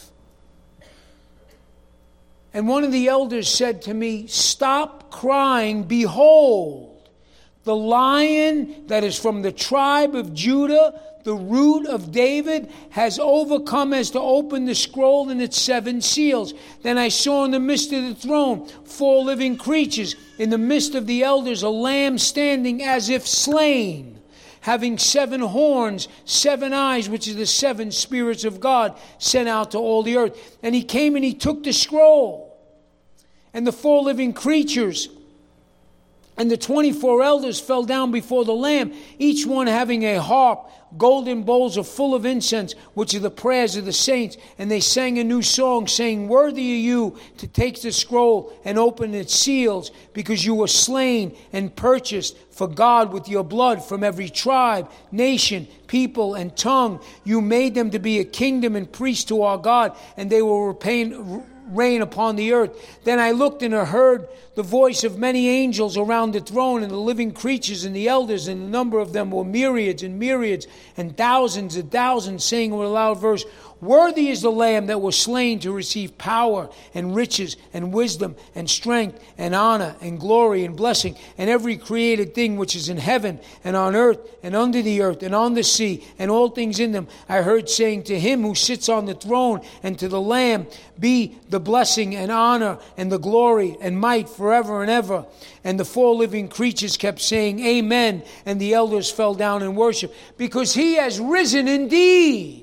And one of the elders said to me, stop crying, behold, the Lion that is from the tribe of Judah, the root of David, has overcome as to open the scroll and its 7 seals. Then I saw in the midst of the throne 4 living creatures, in the midst of the elders a lamb standing as if slain, having 7 horns, 7 eyes, which is the 7 spirits of God sent out to all the earth. And he came and he took the scroll, and the 4 living creatures and the 24 elders fell down before the Lamb, each one having a harp. Golden bowls are full of incense, which are the prayers of the saints. And they sang a new song, saying, worthy are you to take the scroll and open its seals, because you were slain and purchased for God with your blood from every tribe, nation, people, and tongue. You made them to be a kingdom and priests to our God, and they will reign upon the earth. Then I looked and I heard the voice of many angels around the throne, and the living creatures and the elders, and the number of them were myriads and myriads and thousands and thousands, saying with a loud voice, worthy is the Lamb that was slain to receive power and riches and wisdom and strength and honor and glory and blessing, and every created thing which is in heaven and on earth and under the earth and on the sea and all things in them. I heard saying, to him who sits on the throne and to the Lamb be the blessing and honor and the glory and might forever and ever. And the 4 living creatures kept saying, amen. And the elders fell down and worshiped, because he has risen indeed.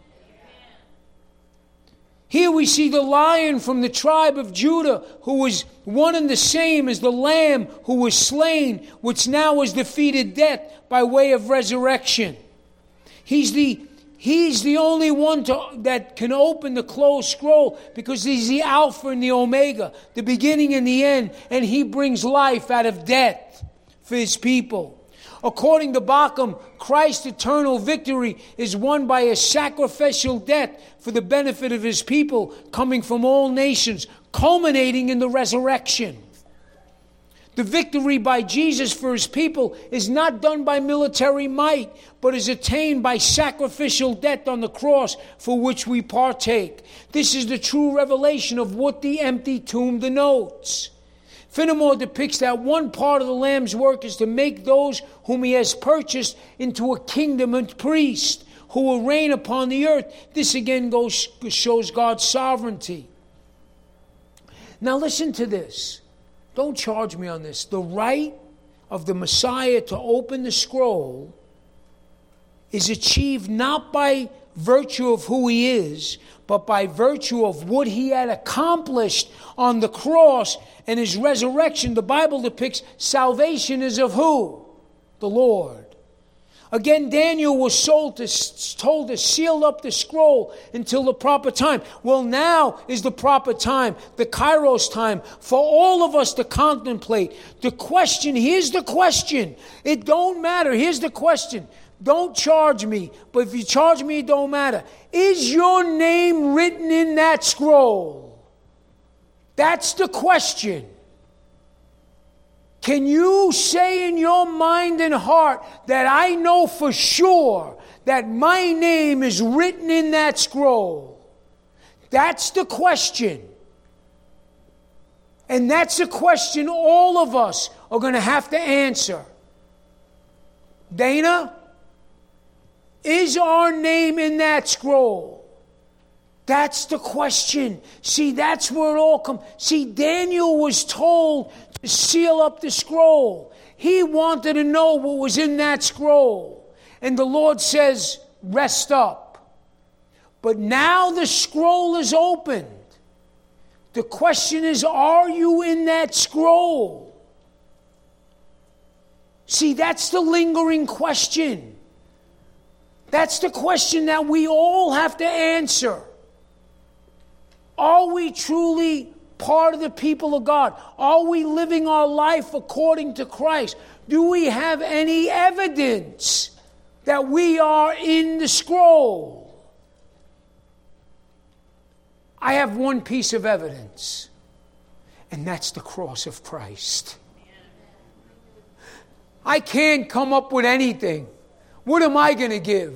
Here we see the Lion from the tribe of Judah, who was one and the same as the Lamb who was slain, which now has defeated death by way of resurrection. He's the only one that can open the closed scroll, because he's the Alpha and the Omega, the beginning and the end, and he brings life out of death for his people. According to Bacchum, Christ's eternal victory is won by a sacrificial death for the benefit of his people, coming from all nations, culminating in the resurrection. The victory by Jesus for his people is not done by military might, but is attained by sacrificial death on the cross, for which we partake. This is the true revelation of what the empty tomb denotes. Fenimore depicts that one part of the Lamb's work is to make those whom he has purchased into a kingdom and priest who will reign upon the earth. This again shows God's sovereignty. Now listen to this. Don't charge me on this. The right of the Messiah to open the scroll is achieved not by virtue of who he is, but by virtue of what he had accomplished on the cross and his resurrection. The Bible depicts salvation is of who? The Lord. Again, Daniel was told to seal up the scroll until the proper time. Well, now is the proper time, the Kairos time, for all of us to contemplate. The question, here's the question. It don't matter. Here's the question. Don't charge me, but if you charge me, it don't matter. Is your name written in that scroll? That's the question. Can you say in your mind and heart that I know for sure that my name is written in that scroll? That's the question. And that's a question all of us are going to have to answer. Dana, is our name in that scroll? That's the question. See, that's where it all comes. See, Daniel was told to seal up the scroll. He wanted to know what was in that scroll. And the Lord says, rest up. But now the scroll is opened. The question is, are you in that scroll? See, that's the lingering question. That's the question that we all have to answer. Are we truly part of the people of God? Are we living our life according to Christ? Do we have any evidence that we are in the scroll? I have one piece of evidence, and that's the cross of Christ. I can't come up with anything. What am I going to give?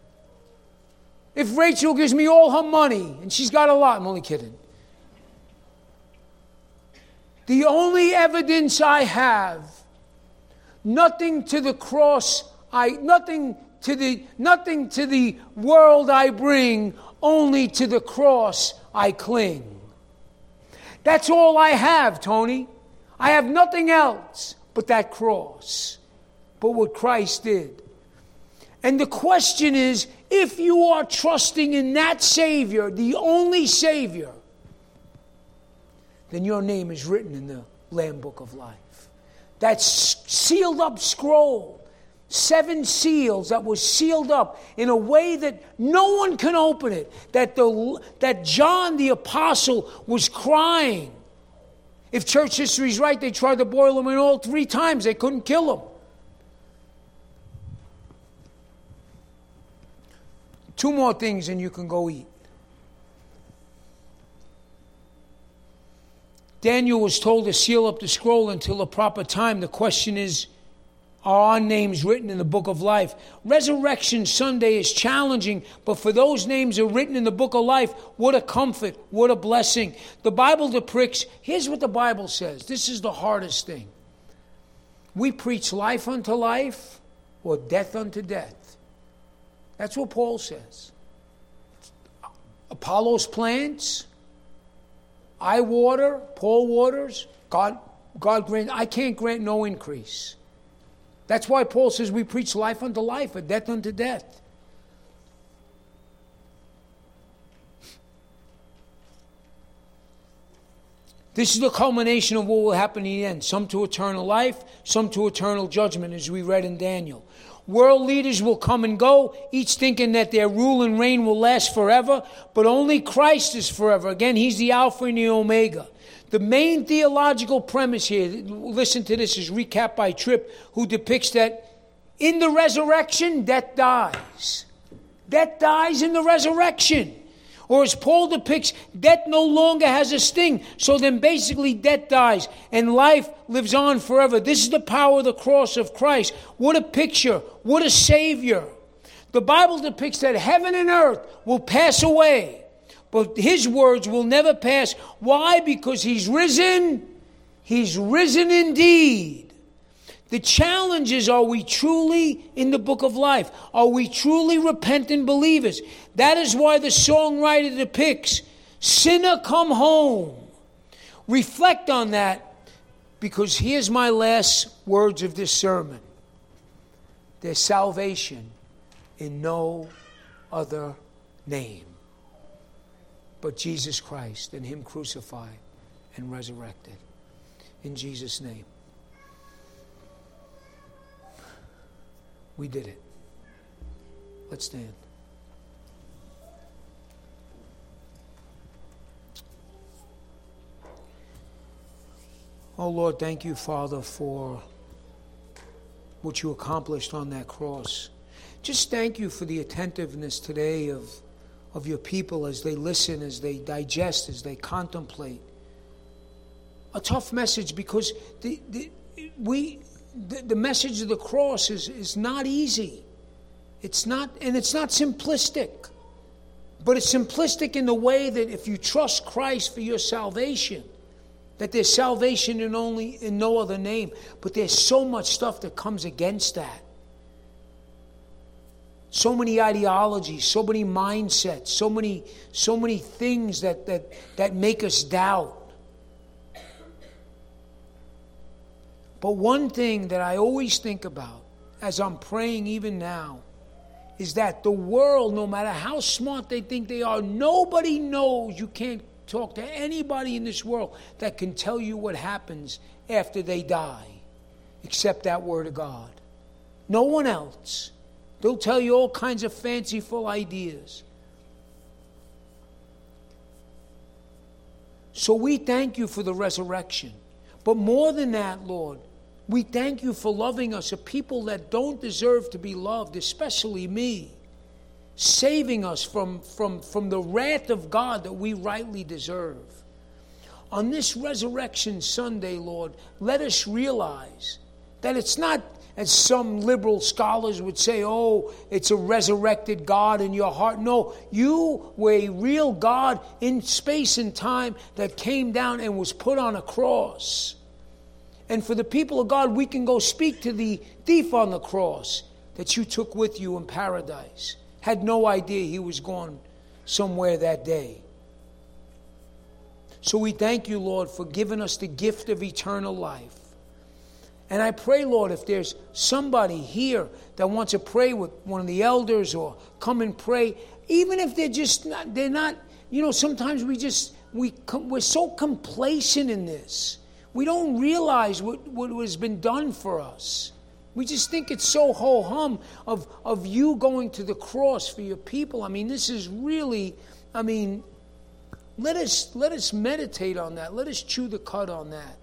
If Rachel gives me all her money, and she's got a lot, I'm only kidding. The only evidence I have, nothing to the cross, nothing to the world I bring, only to the cross I cling. That's all I have, Tony. I have nothing else but that cross, but what Christ did. And the question is, if you are trusting in that Savior, the only Savior, then your name is written in the Lamb Book of Life. That sealed up scroll, 7 seals that was sealed up in a way that no one can open it, that John the Apostle was crying. If church history is right, they tried to boil him in all 3 times. They couldn't kill him. 2 more things and you can go eat. Daniel was told to seal up the scroll until the proper time. The question is, are our names written in the book of life? Resurrection Sunday is challenging, but for those names are written in the book of life, what a comfort, what a blessing. The Bible depicts, here's what the Bible says. This is the hardest thing. We preach life unto life or death unto death. That's what Paul says. Apollos plants, I water, Paul waters, God grant. I can't grant no increase. That's why Paul says we preach life unto life, or death unto death. This is the culmination of what will happen in the end. Some to eternal life, some to eternal judgment, as we read in Daniel. World leaders will come and go, each thinking that their rule and reign will last forever, but only Christ is forever. Again, He's the Alpha and the Omega. The main theological premise here, listen to this, is recapped by Tripp, who depicts that in the resurrection, death dies. Death dies in the resurrection. Or as Paul depicts, death no longer has a sting. So then basically death dies and life lives on forever. This is the power of the cross of Christ. What a picture. What a Savior. The Bible depicts that heaven and earth will pass away, but His words will never pass. Why? Because He's risen. He's risen indeed. The challenge is, are we truly in the book of life? Are we truly repentant believers? That is why the songwriter depicts, sinner come home. Reflect on that, because here's my last words of this sermon. There's salvation in no other name but Jesus Christ and Him crucified and resurrected. In Jesus' name. We did it. Let's stand. Oh Lord, thank you, Father, for what you accomplished on that cross. Just thank you for the attentiveness today of your people as they listen, as they digest, as they contemplate. A tough message, because the message of the cross is not easy. It's not simplistic. But it's simplistic in the way that if you trust Christ for your salvation, that there's salvation in no other name. But there's so much stuff that comes against that. So many ideologies, so many mindsets, so many things that make us doubt. But one thing that I always think about as I'm praying even now is that the world, no matter how smart they think they are, nobody knows. You can't talk to anybody in this world that can tell you what happens after they die, except that Word of God. No one else. They'll tell you all kinds of fanciful ideas. So we thank you for the resurrection. But more than that, Lord, we thank you for loving us, a people that don't deserve to be loved, especially me. Saving us from the wrath of God that we rightly deserve. On this Resurrection Sunday, Lord, let us realize that it's not, as some liberal scholars would say, oh, it's a resurrected God in your heart. No, you were a real God in space and time that came down and was put on a cross. And for the people of God, we can go speak to the thief on the cross that you took with you in paradise. Had no idea he was gone somewhere that day. So we thank you, Lord, for giving us the gift of eternal life. And I pray, Lord, if there's somebody here that wants to pray with one of the elders or come and pray, even if they're not, sometimes we're so complacent in this. We don't realize what has been done for us. We just think it's so ho-hum of you going to the cross for your people. I mean, this is really, let us meditate on that. Let us chew the cud on that.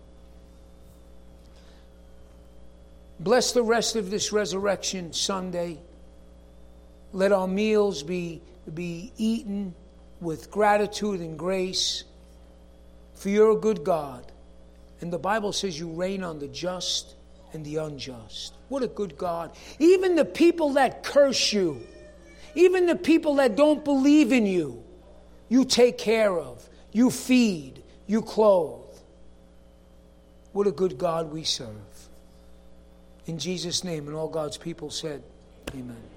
Bless the rest of this Resurrection Sunday. Let our meals be eaten with gratitude and grace. For you're a good God. And the Bible says you reign on the just and the unjust. What a good God. Even the people that curse you, even the people that don't believe in you, you take care of, you feed, you clothe. What a good God we serve. In Jesus' name, and all God's people said, amen.